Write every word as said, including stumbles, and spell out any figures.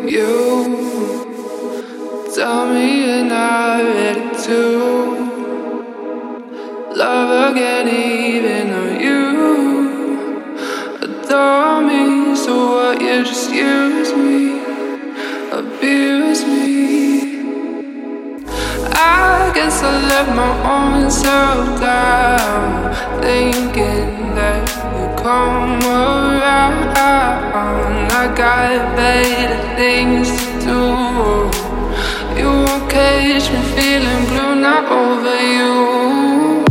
You tell me you're not ready to love again, even though you adore me. So what? You just use me, abuse me. I guess I let my own self down, thinking that you come around. I got better things to do. You won't catch me feeling blue, not over you.